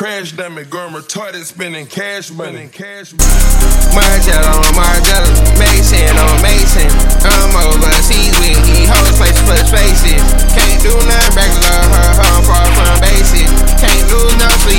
crash dummy, going retarded, spending cash money. Margiela, Mason on Mason. I'm overseas with these hoes, place for faces. Can't do nothing regular, her far from basic. Can't lose no sleep.